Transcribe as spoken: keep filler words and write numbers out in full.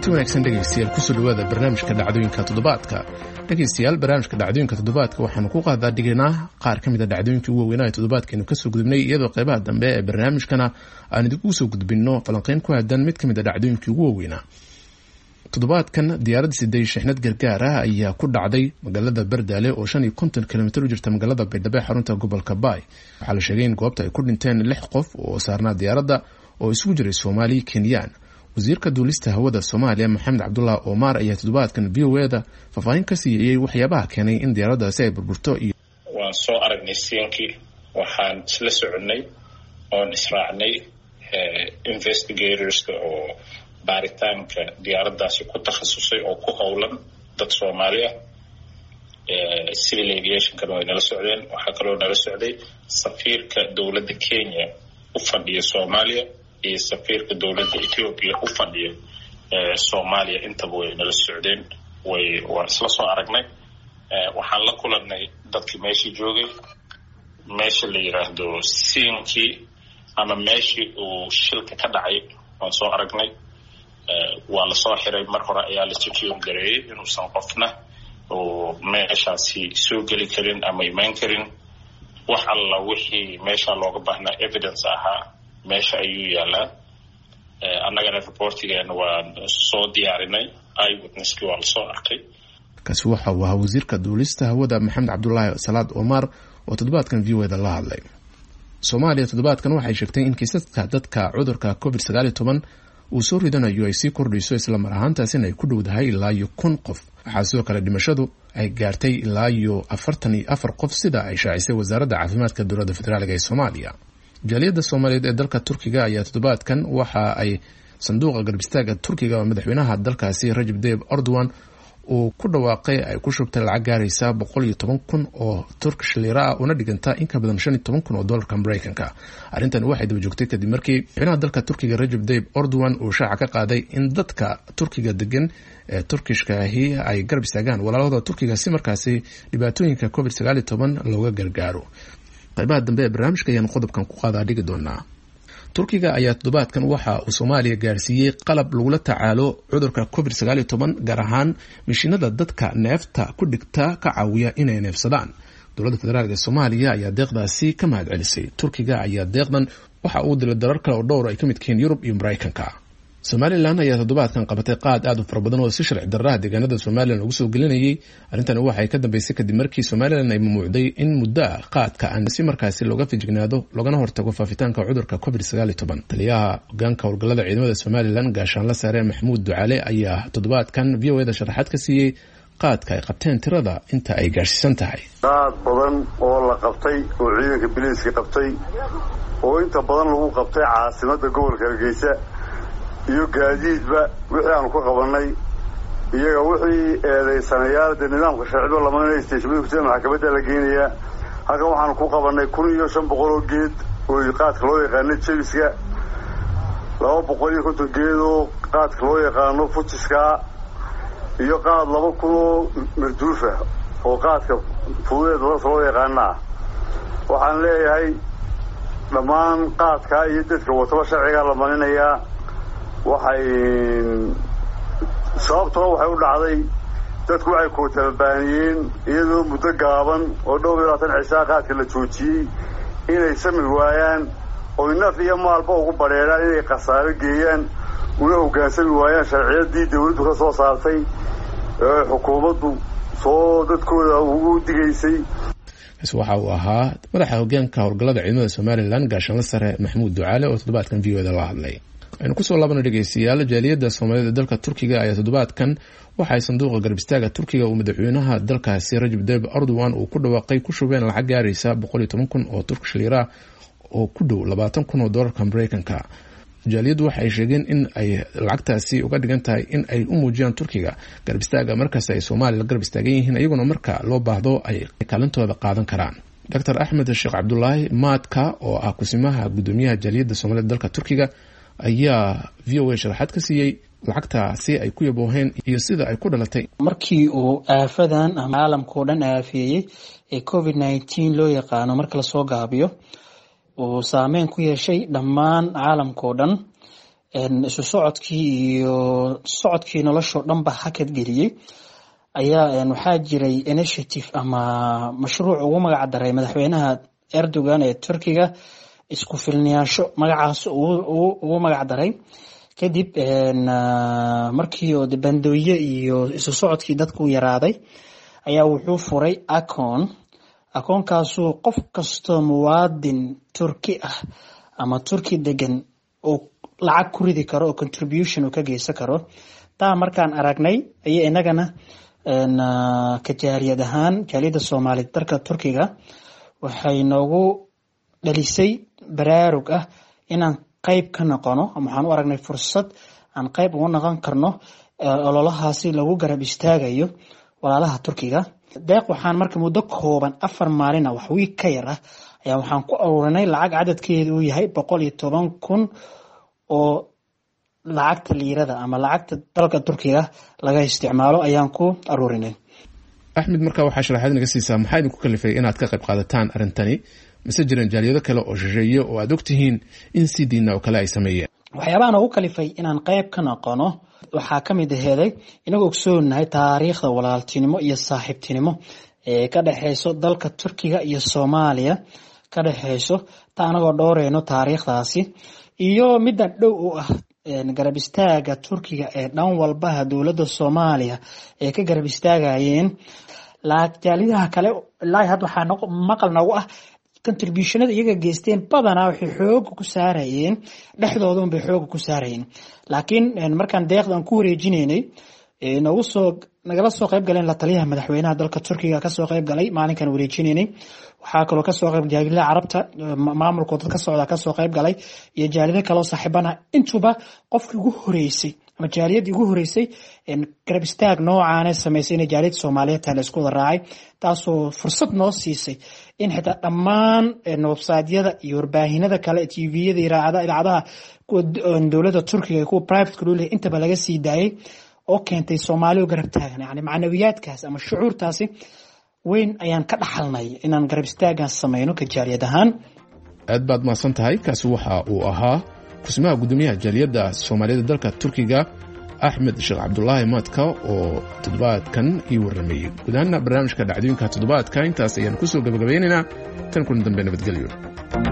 kulanti wanaagsan dhegaystayaal kusoo dhawaada barnaamijka dhacdooyinka toddobaadka dhegaystayaal barnaamijka dhacdooyinka toddobaadka waxaanu ku qaadaa dhigaynaa qaar ka mid a dhacdooyinkii ugu waaweynaa ee toddobaadkeenu kasoo gudubnay iyadoo qaybaha dambe ee barnaamijkana aan idinku soo gudbinno falanqeyn ku aadan mid ka mid a dhacdooyinkii ugu waaweynaa toddobaadkan diyaaradda siday shixnad gargaar ah ayaa ku dhacday magaalada Bardaale oo shan iyo konton kilomitir u jirta magaalada Baydhabo ee xarunta gobolka Baay waxaa la sheegay in goobta ay ku dhinteen lix qof oo saarnaa diyaaradda oo isugu jiray Soomaali Kenyaan wasiirka duulista hawada Soomaaliya Maxamed Cabdullaahi Omar ayaa toddobaadkan V O A-da faahfaahin ka siiyay waxyaabaha keenay in diyaaraddaasi ay burburto iyo waan soo aragnay siinkii waxaan isla soconay oon israacnay investigators oo baaritaanka diyaaraddaasi ku takhasusay oo ku howlan dad Soomaali ah civil aviation-kana way nala socdeen waxaa kaloo nala socday safiirka dowladda Kenya u fadhiya Soomaaliya iyo safiirka dowladda Ethiopia u fadhiya Soomaaliya intaba way nala socdeen way waan isla soo aragnay waxaan la kulannay dadkii meeshii joogay meesha la yiraahdo siinkii ama meeshii uu shilka ka dhacay waan soo aragnay waa la soo xiray mar hore ayaa la secure gareeyay inuusan qofna oo meeshaasi soo geli karin ama imaan karin wax alla wixii meesha looga baahnaa evidence ahaa meesha ayuu yaalaa annagana reportigeena waan soo diyaarinay eyewitnesskii waa la soo arkay kaasi waxa uu ahaa wasiirka duulista hawada Maxamed Cabdullaahi Salaad Omar oo toddobaadkan V O A-da la hadlay Soomaaliya toddobaadkan waxay sheegtay in kiisaska dadka cudurka covid sagaal iyo toban uu soo ridanayo ay sii kordhayso isla mar ahaantaasina ay ku dhowdahay ilaa iyo kun qof waxaa sidoo kale dhimashadu ay gaartay ilaa iyo afartan iyo afar qof sida ay shaacisay wasaaradda caafimaadka dowladda federaalka ee Soomaaliya jaaliyadda Soomaaliyeed ee dalka Turkiga ayaa toddobaadkan waxa ay sanduuqa garbistaagga Turkiga oo madaxweynaha dalkaasi Recep Tayyip Erdogan uu ku dhawaaqay ay ku shubtay lacag gaaraysa boqol iyo toban kun oo Turkish lira ah una dhiganta in ka badan shan iyo toban kun oo dollarka Mareykanka arrintan waxay daba joogtay kadib markii madaxweynaha dalka Turkiga Recep Tayyip Erdogan uu shaaca ka qaaday in dadka Turkiga degan ee Turkishka ahi ay garab istaagaan walaalada Turkiga si markaasi dhibaatooyinka covid sagaal iyo toban looga gargaaro qaybaha dambe ee barnaamijka ayaan qodobkan ku qaadaa dhigi doonaa Turkiga ayaa toddobaadkan waxa uu Soomaaliya gaarsiiyay qalab lagula tacaalo cudurka covid sagaal iyo toban gaar ahaan mishiinada dadka neefta ku dhigta ka caawiya inay neefsadaan dowladda federaalka Soomaaliya ayaa deeqdaasi ka mahad celisay Turkiga ayaa deeqdan waxa uu dilay darar kale oo dhowr ay ka mid yihiin Yurub iyo Mareykanka Somaliland ayaa toddobaadkan qabatay qaad aad u fara badan oo si sharci darro ah deegaanada Somaliland lagu soo gelinayay arrintan waxay ka dambeysay kadib markii Somaliland ay mamnuucday in muddo qaadka aan si markaasi looga fijignaado loogana hortago faafitaanka cudurka covid sagaal iyo toban taliyaha hoggaanka howlgallada ciidamada Somaliland gaashaanle sare Maxamuud Ducaale ayaa toddobaadkan V O A-da sharaxaad ka siiyay qaadka ay qabteen tirada inta ay gaarsiisan tahay qaad badan oo la qabtay oo ciidanka biliiska qabtay oo inta badan lagu qabtay caasimadda gobolka Hargeysa iyo gaadiidba wixii aan ku qabanay iyaga wixii eedeysanayaal de nidaamka sharciga lama isteeshmada sida maxkamadda la geenaya halka waxaan ku qabanay kun iyo shan boqol oo geed oo qaadka loo yaqaan jebiska laba boqol iyo konton geed oo qaadka loo yaqaan futiska iyo qaad laba kun oo marduufa oo qaadka fuudeed loo yaqaana waxaan leeyahay dhammaan qaadka iyo dadka wataba sharciga la marinaya waxay sababtoo waxay u dhacday dadku waxay ku talbaaniyeen iyadoo muddo gaaban oo dhowr iyo labaatan cishaa qaadka la joojiyey inay sami waayaan oo naf iyo maalba ugu badheeraan inay khasaare geeyaan una hoggaansami waayaan sharciyadii dawladdu ka soo saartay ee xukuumaddu soo dadkooda ugu digaysay waxa uu ahaa madaxa hoggaanka howlgallada ciidamada Somaliland gaashaanle sare Maxamuud Ducaale oo toddobaadkan V O A-da la hadlay aynu kusoo laabana dhegeystayaal jaaliyadda Soomaaliyeed ee dalka Turkiga ayaa toddobaadkan waxay sanduuqa garbistaagga Turkiga uu madaxweynaha dalkaasi Recep Tayyip Erdogan uu ku dhawaaqay ku shubeen lacag gaaraysa boqol iyo toban kun oo Turkish lira oo ku dhow labaatan kun oo dollarka Mareykanka jaaliyaddu waxay sheegeen in ay lacagtaasi uga dhigan tahay in ay u muujiyaan Turkiga garbistaagga markaas ay Soomaaliya garab istaagan yihiin iyaguna marka loo baahdo ay kaalintooda qaadan karaan Doctor Ahmed Sheikh Abdullaahi Maadka oo ah kusimaha gudoomiyaha jaaliyadda Soomaaliyeed dalka Turkiga ayaa V O A sharaxaad ka siiyay lacagtaasi ay ku yabooheen iyo sida ay ku dhalatay markii uu aafadan ama caalamka oo dhan aafiyay ee covid nineteen loo yaqaano marka la soo gaabiyo uu saameyn ku yeeshay dhammaan caalamka oo dhan isu socodkii iyo socodkii noloshoo dhanba hakad geliyey ayaa waxaa jiray initiative ama mashruuc ugu magac daray madaxweynaha Erdogan ee Turkiga isku filnaansho magacaas ugu magac daray kadib markii oo bandooye iyo isu socodkii dadku yaraaday ayaa wuxuu furay akoon akoonkaasoo qof kastoo muwaadin Turki ah ama Turki degan oo lacag ku ridi karo oo contribution uu ka geysan karo taa markaan aragnay ayay inagana ka jaariyad ahaan jaaliyada Soomaaliyeed dalka Turkiga waxay noogu dhalisay baraarug ah inaan qayb ka noqono ama waxaan u aragnay fursad aan qayb uga noqon karno ololahaasi lagu garab istaagayo walaalaha Turkiga deeq waxaan marka muddo kooban afar maalin wax week ka yar ah ayaa waxaan ku aruurinay lacag cadadkeedu uu yahay boqol iyo toban kun oo lacagta liirada ama lacagta dalka Turkiga laga isticmaalo ayaan ku aruurinay. Axmed marka waxa sharaxaad naga siisaa maxay idinku kalifay inaad ka qayb qaadataan arintani mise jiraan jaaliyado kale oo shisheeye oo aad ogtihiin in sidiina oo kale ay sameeyeen waxyaabaha ugu kalifay inaan qayb ka noqono waxaa kamid aheeday inagoo ogsoonahay taariikhda walaaltinimo iyo saaxiibtinimo ee ka dhaxayso dalka Turkiga iyo Soomaaliya ka dhaxayso taa anagoo dhowreyno taariikhdaasi iyo midda dhow u ah garab istaaga Turkiga ee dhan walba dawladda Soomaaliya ee ka garab istaagayeen laakiin kale ilaa hadda waxaa maqal nagu ah contributionada iyaga geysteen badanaa waxay xoog ku saarayeen dhexdooda bay xoog ku saarayeen laakiin markaan deeqdan ku wareejinaynay ee nagu soo nagala soo qayb galeen la taliyaha madaxweynaha dalka Turkiga ka soo qayb galay maalinkan wareejinaynay waxaa kaloo ka soo qayb jaaliyada Carabta maamulkooda ka socda ka soo qayb galay iyo jaaliyada kale oo saaxiibana intuba qofkii ugu horeysay ama jaaliyadii ugu horeysay in garab istaag noocan ah sameysay jaaliyada Soomaaliyeed la isku raacay taasoo fursad noo siisay in xitaa dhammaan website-yada iyo warbaahinada kale T V-yada iraacada idaacadaha dawladda Turkiga ku private ku leeyahay intaba laga sii daayay oo keentay Soomaaliya garab taagan yani macnawiyaadkaas ama shucuurtaasi weyn ayaan ka dhaxalnay inaan garab istaagan sameeyno ka jaaliyad ahaan aad baad maasan tahay kaasi waxa uu ahaa kusmaha gudoomiyaha jaaliyada Soomaaliyeed dalka Turkiga Axmed Sheekh Cabdullaahi Maadka oo toddobaadkan ii warramay gudaana barnaamijka dhacdooyinka toddobaadka intaas ayaan ku soo gabagabaynaynaa tan kun dambe nabadgelyo.